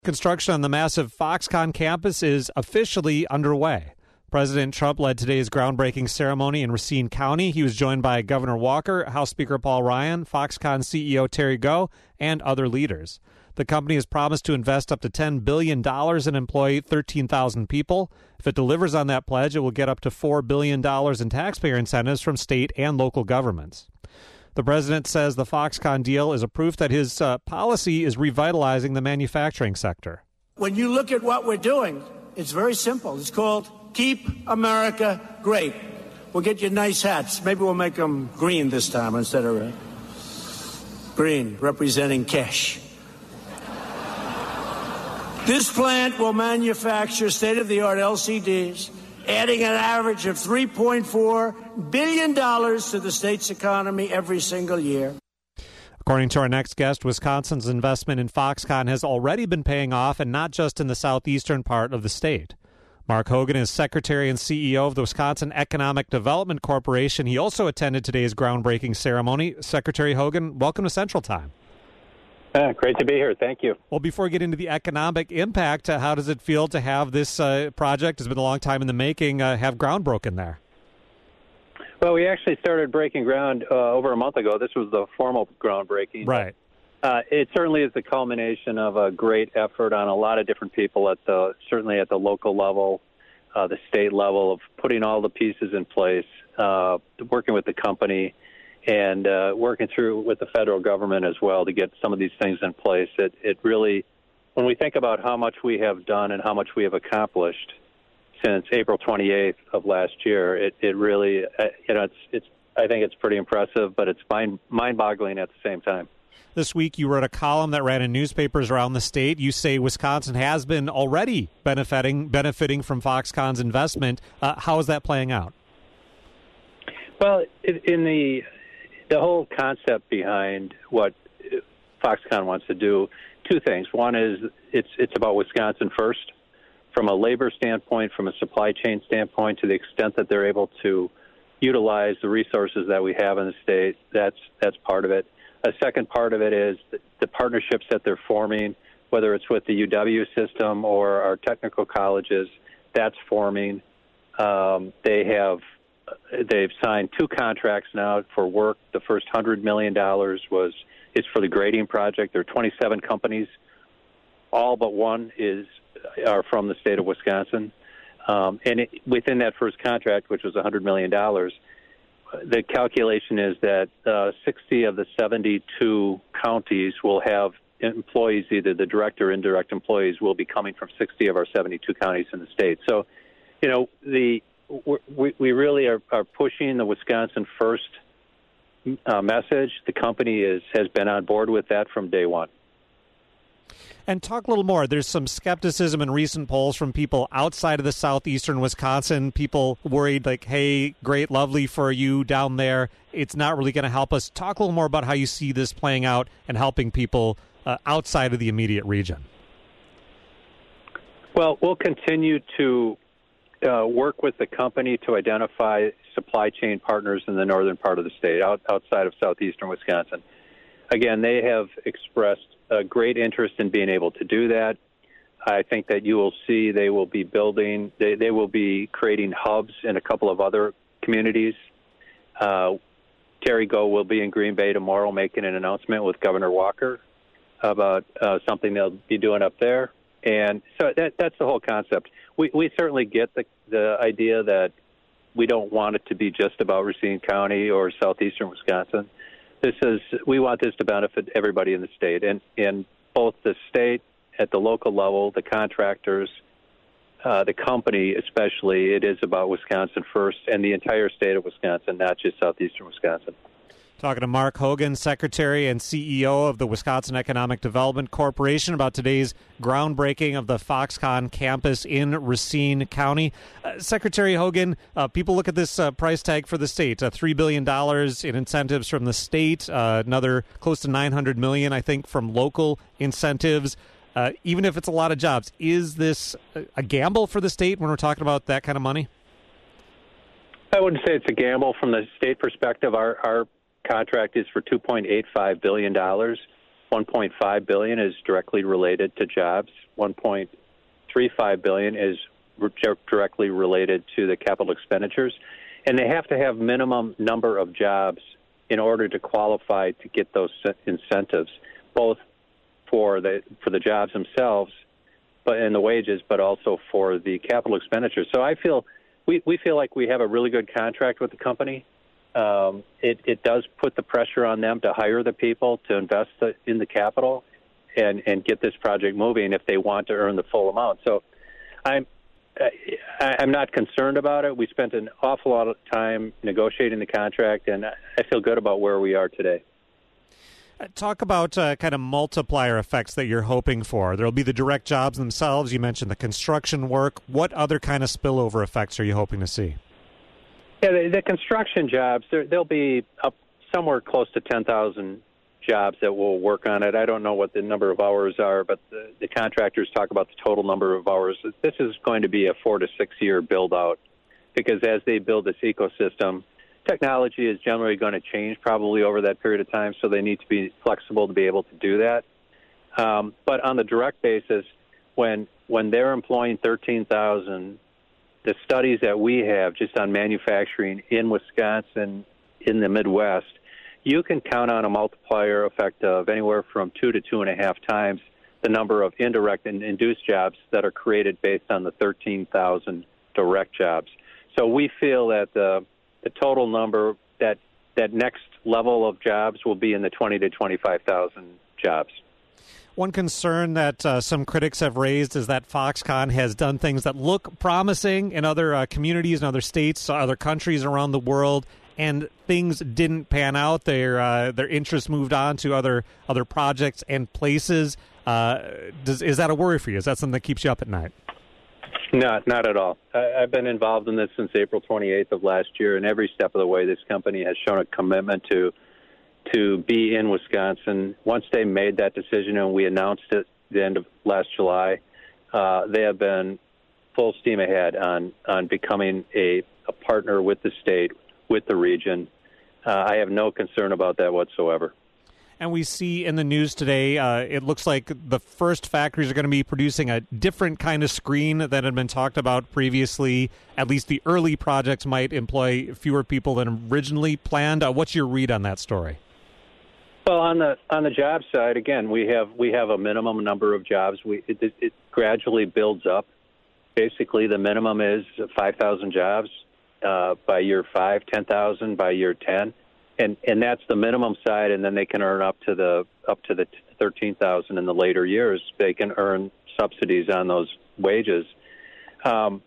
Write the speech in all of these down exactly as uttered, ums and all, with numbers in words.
Construction on the massive Foxconn campus is officially underway. President Trump led today's groundbreaking ceremony in Racine County. He was joined by Governor Walker, House Speaker Paul Ryan, Foxconn C E O Terry Gou, and other leaders. The company has promised to invest up to ten billion dollars and employ thirteen thousand people. If it delivers on that pledge, it will get up to four billion dollars in taxpayer incentives from state and local governments. The president says the Foxconn deal is a proof that his uh, policy is revitalizing the manufacturing sector. When you look at what we're doing, it's very simple. It's called Keep America Great. We'll get you nice hats. Maybe we'll make them green this time instead of red. Green, representing cash. This plant will manufacture state-of-the-art L C Ds, adding an average of three point four billion dollars to the state's economy every single year. According to our next guest, Wisconsin's investment in Foxconn has already been paying off, and not just in the southeastern part of the state. Mark Hogan is Secretary and C E O of the Wisconsin Economic Development Corporation. He also attended today's groundbreaking ceremony. Secretary Hogan, welcome to Central Time. Uh, great to be here. Thank you. Well, before we get into the economic impact, uh, how does it feel to have this uh, project, it's been a long time in the making, uh, have ground broken there? Well, we actually started breaking ground uh, over a month ago. This was the formal groundbreaking. Right. Uh, it certainly is the culmination of a great effort on a lot of different people, at the certainly at the local level, uh, the state level, of putting all the pieces in place, uh, working with the company, and uh, working through with the federal government as well to get some of these things in place. It, it really, when we think about how much we have done and how much we have accomplished since April twenty-eighth of last year, it, it really, uh, you know, it's, it's, I think it's pretty impressive, but it's mind, mind-boggling at the same time. This week, you wrote a column that ran in newspapers around the state. You say Wisconsin has been already benefiting benefiting from Foxconn's investment. Uh, how is that playing out? Well, in the the whole concept behind what Foxconn wants to do, two things. One is it's it's about Wisconsin first, from a labor standpoint, from a supply chain standpoint, to the extent that they're able to utilize the resources that we have in the state. That's that's part of it. A second part of it is the partnerships that they're forming, whether it's with the U W system or our technical colleges. That's forming. Um, they have they've signed two contracts now for work. The first one hundred million dollars was is for the grading project. There are twenty-seven companies. All but one is are from the state of Wisconsin. Um, and it, within that first contract, which was one hundred million dollars, the calculation is that uh, sixty of the seventy-two counties will have employees, either the direct or indirect employees, will be coming from sixty of our seventy-two counties in the state. So, you know, the we, we really are, are pushing the Wisconsin first uh, message. The company is has been on board with that from day one. And talk a little more. There's some skepticism in recent polls from people outside of the southeastern Wisconsin, people worried like, hey, great, lovely for you down there. It's not really going to help us. Talk a little more about how you see this playing out and helping people uh, outside of the immediate region. Well, we'll continue to uh, work with the company to identify supply chain partners in the northern part of the state, out, outside of southeastern Wisconsin. Again, they have expressed a great interest in being able to do that. I think that you will see they will be building, they, they will be creating hubs in a couple of other communities. Uh, Terry Gou will be in Green Bay tomorrow making an announcement with Governor Walker about uh, something they'll be doing up there. And so that, that's the whole concept. We, we certainly get the, the idea that we don't want it to be just about Racine County or southeastern Wisconsin. This is, we want this to benefit everybody in the state, and in both the state, at the local level, the contractors, uh, the company especially. It is about Wisconsin first and the entire state of Wisconsin, not just southeastern Wisconsin. Talking to Mark Hogan, Secretary and C E O of the Wisconsin Economic Development Corporation, about today's groundbreaking of the Foxconn campus in Racine County. Uh, Secretary Hogan, uh, people look at this uh, price tag for the state, uh, three billion dollars in incentives from the state, uh, another close to nine hundred million dollars, I think, from local incentives. Uh, even if it's a lot of jobs, is this a gamble for the state when we're talking about that kind of money? I wouldn't say it's a gamble from the state perspective. Our, our contract is for two point eight five billion dollars. one point five billion dollars is directly related to jobs. one point three five billion dollars is re- directly related to the capital expenditures. And they have to have minimum number of jobs in order to qualify to get those incentives, both for the for the jobs themselves, but and the wages, but also for the capital expenditures. So I feel we, we feel like we have a really good contract with the company. Um, it, it does put the pressure on them to hire the people, to invest the, in the capital, and, and get this project moving if they want to earn the full amount. So I'm I, I'm not concerned about it. We spent an awful lot of time negotiating the contract, and I feel good about where we are today. Talk about uh, kind of multiplier effects that you're hoping for. There'll be the direct jobs themselves. You mentioned the construction work. What other kind of spillover effects are you hoping to see? Yeah, the, the construction jobs, there, there'll be up somewhere close to ten thousand jobs that will work on it. I don't know what the number of hours are, but the, the contractors talk about the total number of hours. This is going to be a four to six year build out, because as they build this ecosystem, technology is generally going to change probably over that period of time, so they need to be flexible to be able to do that. Um, but on the direct basis, when when they're employing thirteen thousand, the studies that we have just on manufacturing in Wisconsin, in the Midwest, you can count on a multiplier effect of anywhere from two to two and a half times the number of indirect and induced jobs that are created based on the thirteen thousand direct jobs. So we feel that the the total number, that that next level of jobs will be in the twenty to twenty-five thousand jobs. One concern that uh, some critics have raised is that Foxconn has done things that look promising in other uh, communities and other states, other countries around the world, and things didn't pan out. Their uh, their interest moved on to other other projects and places. Uh, does, is that a worry for you? Is that something that keeps you up at night? No, not at all. I, I've been involved in this since April twenty-eighth of last year, and every step of the way, this company has shown a commitment to to be in Wisconsin. Once they made that decision and we announced it at the end of last July, uh, they have been full steam ahead on, on becoming a, a partner with the state, with the region. Uh, I have no concern about that whatsoever. And we see in the news today, uh, it looks like the first factories are going to be producing a different kind of screen that had been talked about previously. At least the early projects might employ fewer people than originally planned. Uh, what's your read on that story? Well, on the on the job side, again, we have we have a minimum number of jobs. We it, it, it gradually builds up. Basically, the minimum is five thousand jobs uh, by year five, ten thousand by year ten. And and that's the minimum side, and then they can earn up to the up to the thirteen thousand in the later years. They can earn subsidies on those wages. Um,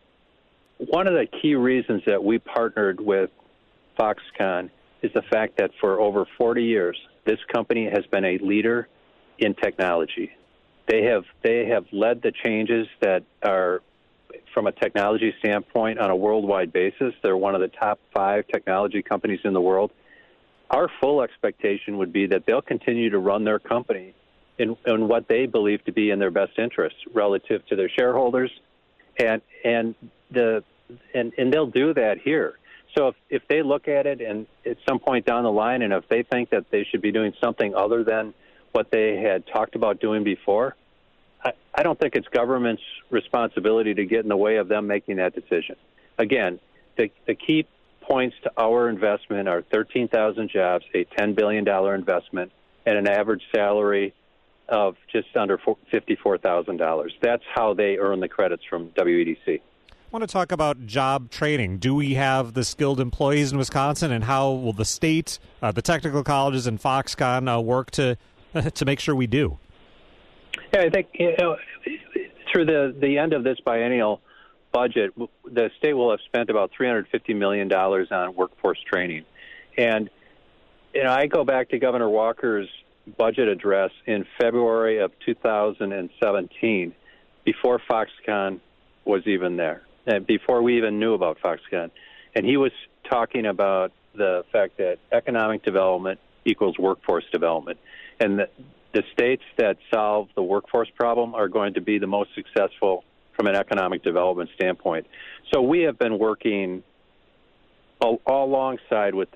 one of the key reasons that we partnered with Foxconn is the fact that for over forty years, this company has been a leader in technology. They have they have led the changes that are, from a technology standpoint, on a worldwide basis. They're one of the top five technology companies in the world. Our full expectation would be that they'll continue to run their company in, in what they believe to be in their best interests relative to their shareholders, and and the and, and they'll do that here. So if, if they look at it and at some point down the line, and if they think that they should be doing something other than what they had talked about doing before, I, I don't think it's government's responsibility to get in the way of them making that decision. Again, the, the key points to our investment are thirteen thousand jobs, a ten billion dollars investment, and an average salary of just under fifty-four thousand dollars. That's how they earn the credits from W E D C. I want to talk about job training. Do we have the skilled employees in Wisconsin, and how will the state, uh, the technical colleges, and Foxconn uh, work to to make sure we do? Yeah, I think you know, through the, the end of this biennial budget, the state will have spent about three hundred fifty million dollars on workforce training. And you know, I go back to Governor Walker's budget address in February of two thousand seventeen, before Foxconn was even there. And before we even knew about Foxconn. And he was talking about the fact that economic development equals workforce development. And the, the states that solve the workforce problem are going to be the most successful from an economic development standpoint. So we have been working all, all alongside with the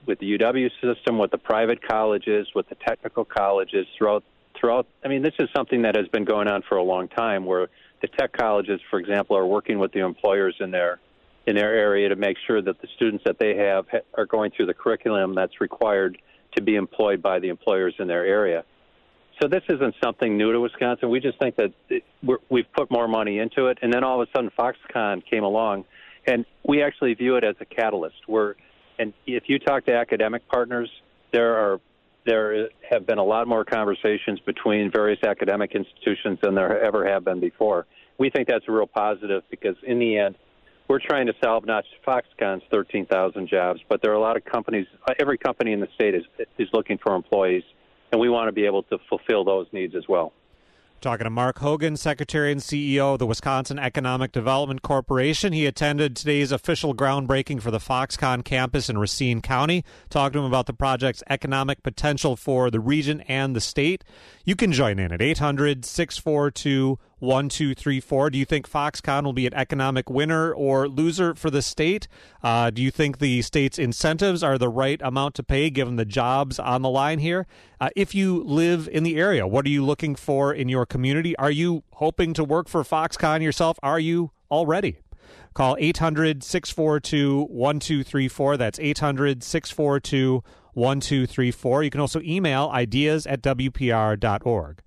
with the U W system, with the private colleges, with the technical colleges throughout throughout. I mean, this is something that has been going on for a long time, where the tech colleges, for example, are working with the employers in their in their area to make sure that the students that they have are going through the curriculum that's required to be employed by the employers in their area. So this isn't something new to Wisconsin. We just think that it, we're, we've put more money into it, and then all of a sudden Foxconn came along, and we actually view it as a catalyst. We're, and if you talk to academic partners, there are there have been a lot more conversations between various academic institutions than there ever have been before. We think that's a real positive because in the end, we're trying to solve not just Foxconn's thirteen thousand jobs, but there are a lot of companies. Every company in the state is is looking for employees, and we want to be able to fulfill those needs as well. Talking to Mark Hogan, Secretary and C E O of the Wisconsin Economic Development Corporation. He attended today's official groundbreaking for the Foxconn campus in Racine County. Talked to him about the project's economic potential for the region and the state. You can join in at eight hundred, six four two, one two three four. Do you think Foxconn will be an economic winner or loser for the state? Uh, do you think the state's incentives are the right amount to pay given the jobs on the line here? Uh, if you live in the area, what are you looking for in your community? Are you hoping to work for Foxconn yourself? Are you already? Call eight hundred, six four two, one two three four. That's eight hundred, six four two, one two three four. You can also email ideas at w p r dot org.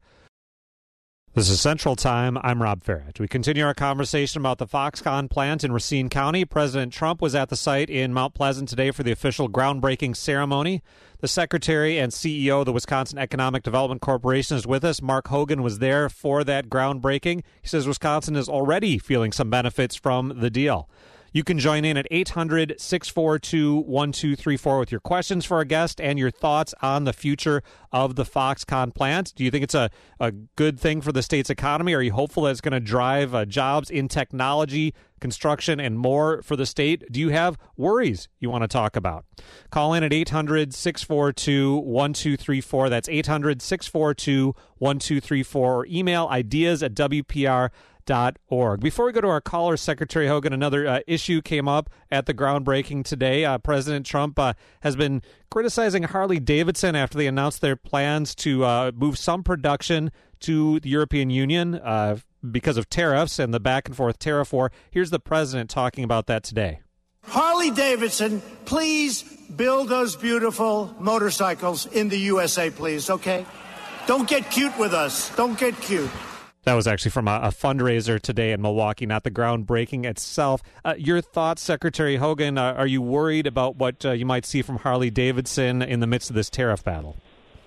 This is Central Time. I'm Rob Farrett. We continue our conversation about the Foxconn plant in Racine County. President Trump was at the site in Mount Pleasant today for the official groundbreaking ceremony. The Secretary and C E O of the Wisconsin Economic Development Corporation is with us. Mark Hogan was there for that groundbreaking. He says Wisconsin is already feeling some benefits from the deal. You can join in at eight hundred, six four two, one two three four with your questions for our guest and your thoughts on the future of the Foxconn plant. Do you think it's a, a good thing for the state's economy? Are you hopeful that it's going to drive uh, jobs in technology, construction, and more for the state? Do you have worries you want to talk about? Call in at eight hundred, six four two, one two three four. That's eight hundred, six four two, one two three four. Or email ideas at w p r dot org. Before we go to our caller, Secretary Hogan, another uh, issue came up at the groundbreaking today. Uh, President Trump uh, has been criticizing Harley-Davidson after they announced their plans to uh, move some production to the European Union uh, because of tariffs and the back-and-forth tariff war. Here's the president talking about that today. Harley-Davidson, please build those beautiful motorcycles in the U S A, please, okay? Don't get cute with us. Don't get cute. That was actually from a, a fundraiser today in Milwaukee, not the groundbreaking itself. Uh, your thoughts, Secretary Hogan, uh, are you worried about what uh, you might see from Harley-Davidson in the midst of this tariff battle?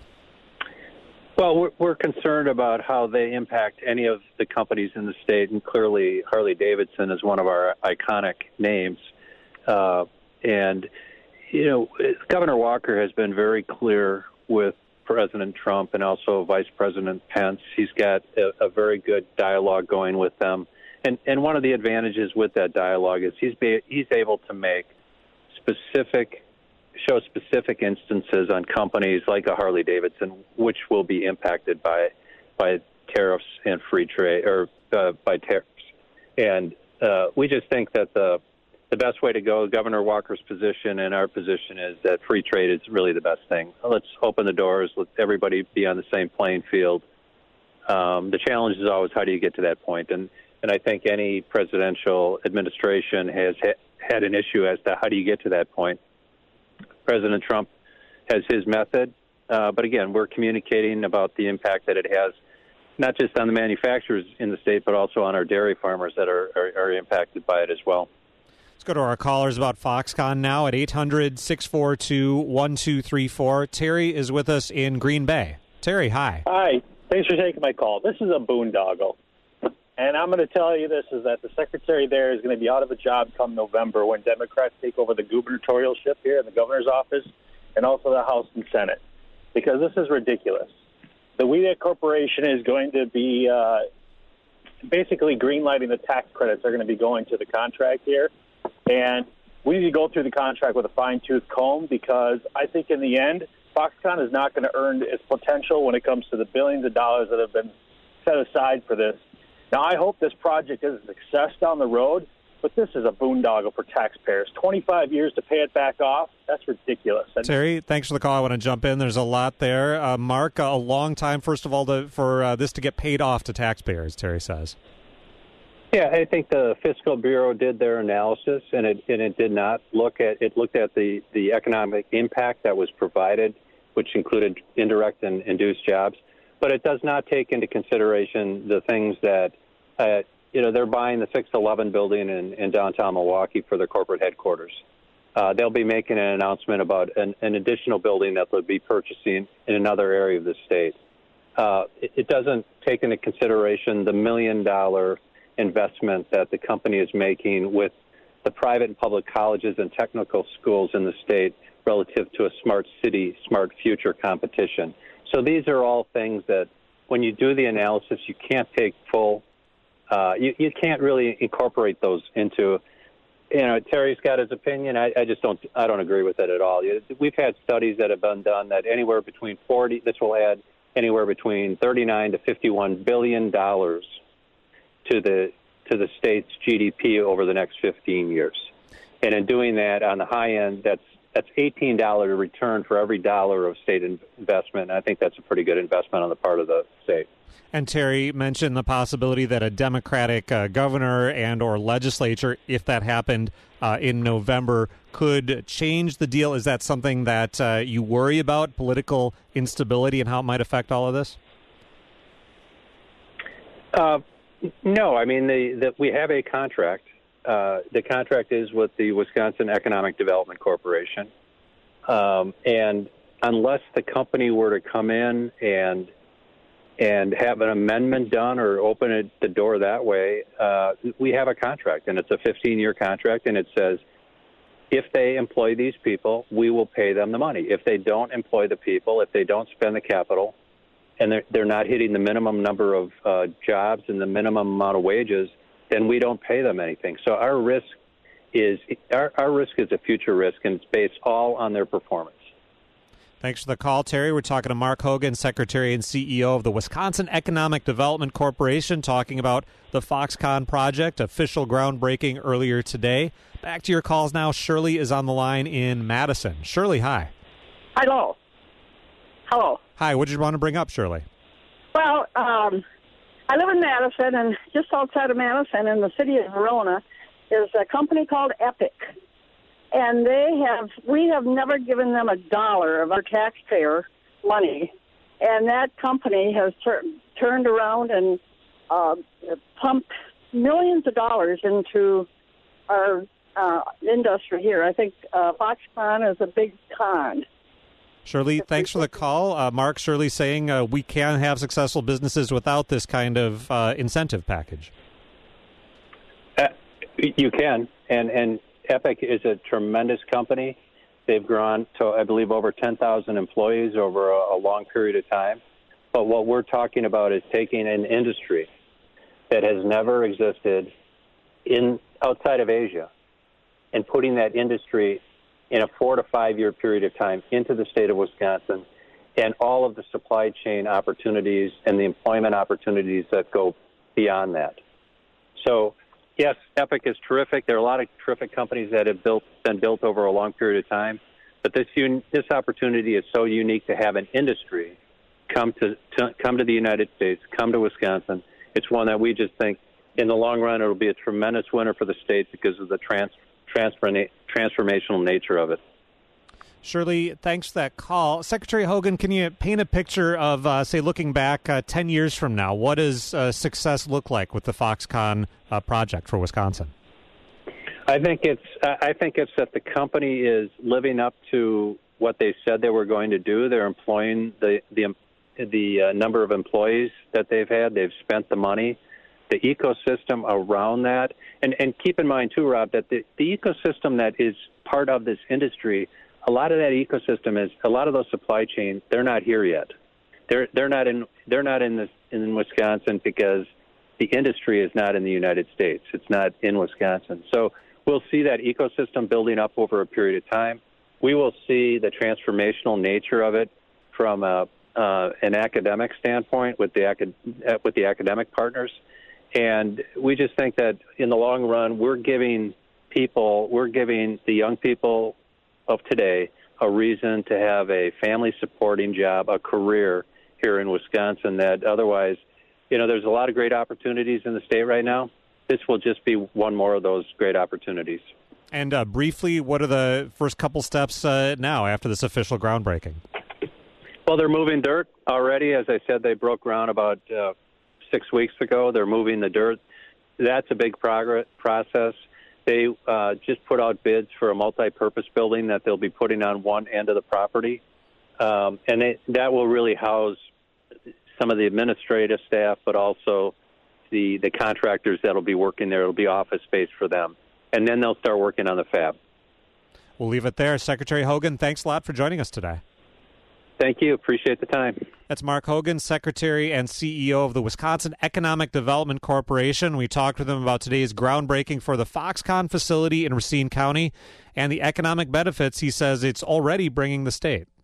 Well, we're, we're concerned about how they impact any of the companies in the state, and clearly Harley-Davidson is one of our iconic names. Uh, and, you know, Governor Walker has been very clear with President Trump and also Vice President Pence. He's got a, a very good dialogue going with them. And and one of the advantages with that dialogue is he's be, he's able to make specific, show specific instances on companies like a Harley-Davidson, which will be impacted by by tariffs and free trade, or uh, by tariffs. And uh, we just think that the the best way to go, Governor Walker's position and our position, is that free trade is really the best thing. Let's open the doors. Let everybody be on the same playing field. Um, the challenge is always how do you get to that point? And and I think any presidential administration has ha- had an issue as to how do you get to that point. President Trump has his method, uh, but again, we're communicating about the impact that it has, not just on the manufacturers in the state, but also on our dairy farmers that are, are, are impacted by it as well. Let's go to our callers about Foxconn now at eight hundred, six four two, one two three four. Terry is with us in Green Bay. Terry, hi. Hi. Thanks for taking my call. This is a boondoggle. And I'm going to tell you this, is that the secretary there is going to be out of a job come November when Democrats take over the gubernatorialship here in the governor's office and also the House and Senate, because this is ridiculous. The WEDA Corporation is going to be uh, basically greenlighting the tax credits that are going to be going to the contract here. And we need to go through the contract with a fine-tooth comb, because I think in the end, Foxconn is not going to earn its potential when it comes to the billions of dollars that have been set aside for this. Now, I hope this project is a success down the road, but this is a boondoggle for taxpayers. twenty-five years to pay it back off, That's ridiculous. Terry, thanks for the call. I want to jump in. There's a lot there. Uh, Mark, a long time, first of all, to, for uh, this to get paid off to taxpayers, Terry says. Yeah, I think the Fiscal Bureau did their analysis, and it and it did not look at it looked at the, the economic impact that was provided, which included indirect and induced jobs, but it does not take into consideration the things that uh, you know they're buying the six eleven building in, in downtown Milwaukee for their corporate headquarters. Uh, they'll be making an announcement about an, an additional building that they'll be purchasing in another area of the state. Uh, it, it doesn't take into consideration the million dollar investment that the company is making with the private and public colleges and technical schools in the state relative to a smart city, smart future competition. So these are all things that when you do the analysis, you can't take full, uh, you, you can't really incorporate those into, you know, Terry's got his opinion. I, I just don't, I don't agree with it at all. We've had studies that have been done that anywhere between forty, this will add anywhere between thirty-nine to fifty-one billion dollars to the to the state's G D P over the next fifteen years. And in doing that, on the high end, that's that's eighteen dollars return for every dollar of state investment. And I think that's a pretty good investment on the part of the state. And Terry mentioned the possibility that a Democratic uh, governor and or legislature, if that happened uh, in November, could change the deal. Is that something that uh, you worry about, political instability and how it might affect all of this? Uh No, I mean, the, the, we have a contract. Uh, the contract is with the Wisconsin Economic Development Corporation. Um, and unless the company were to come in and and have an amendment done or open it, the door that way, uh, we have a contract. And it's a fifteen-year contract, and it says if they employ these people, we will pay them the money. If they don't employ the people, if they don't spend the capital, and they're, they're not hitting the minimum number of uh, jobs and the minimum amount of wages, then we don't pay them anything. So our risk is our, our risk is a future risk, and it's based all on their performance. Thanks for the call, Terry. We're talking to Mark Hogan, Secretary and C E O of the Wisconsin Economic Development Corporation, talking about the Foxconn project, official groundbreaking earlier today. Back to your calls now. Shirley is on the line in Madison. Shirley, hi. Hello. Hello. Hi, what did you want to bring up, Shirley? Well, um, I live in Madison, and just outside of Madison in the city of Verona is a company called Epic. And they have, we have never given them a dollar of our taxpayer money. And that company has tur- turned around and uh, pumped millions of dollars into our uh, industry here. I think uh, Foxconn is a big con. Shirley, thanks for the call. Uh, Mark, Shirley saying uh, we can have successful businesses without this kind of uh, incentive package. Uh, you can, and and Epic is a tremendous company. They've grown to, I believe, over ten thousand employees over a, a long period of time. But what we're talking about is taking an industry that has never existed in outside of Asia and putting that industry in a four to five year period of time into the state of Wisconsin, and all of the supply chain opportunities and the employment opportunities that go beyond that. So, yes, Epic is terrific. There are a lot of terrific companies that have built been built over a long period of time, but this un, this opportunity is so unique to have an industry come to, to come to the United States, come to Wisconsin. It's one that we just think, in the long run, it will be a tremendous winner for the state because of the trans. Transforma- transformational nature of it. Shirley, thanks for that call. Secretary Hogan, can you paint a picture of, uh, say, looking back uh, ten years from now? What does uh, success look like with the Foxconn uh, project for Wisconsin? I think it's I think it's that the company is living up to what they said they were going to do. They're employing the the the uh, number of employees that they've had. They've spent the money. The ecosystem around that, and, and keep in mind, too, Rob, that the, the ecosystem that is part of this industry, a lot of that ecosystem is, a lot of those supply chains, they're not here yet. They're they're not in they're not in this in Wisconsin because the industry is not in the United States. It's not in Wisconsin. So we'll see that ecosystem building up over a period of time. We will see the transformational nature of it from a, uh, an academic standpoint with the acad- with the academic partners. And we just think that in the long run, we're giving people, we're giving the young people of today a reason to have a family-supporting job, a career here in Wisconsin that otherwise, you know, there's a lot of great opportunities in the state right now. This will just be one more of those great opportunities. And uh, briefly, what are the first couple steps uh, now after this official groundbreaking? Well, they're moving dirt already. As I said, they broke ground about uh, six weeks ago. They're moving the dirt. That's a big progress process. They uh, just put out bids for a multi-purpose building that they'll be putting on one end of the property. Um, and they, that will really house some of the administrative staff, but also the, the contractors that will be working there. It'll be office space for them. And then they'll start working on the fab. We'll leave it there. Secretary Hogan, thanks a lot for joining us today. Thank you. Appreciate the time. That's Mark Hogan, Secretary and C E O of the Wisconsin Economic Development Corporation. We talked with him about today's groundbreaking for the Foxconn facility in Racine County and the economic benefits he says it's already bringing the state.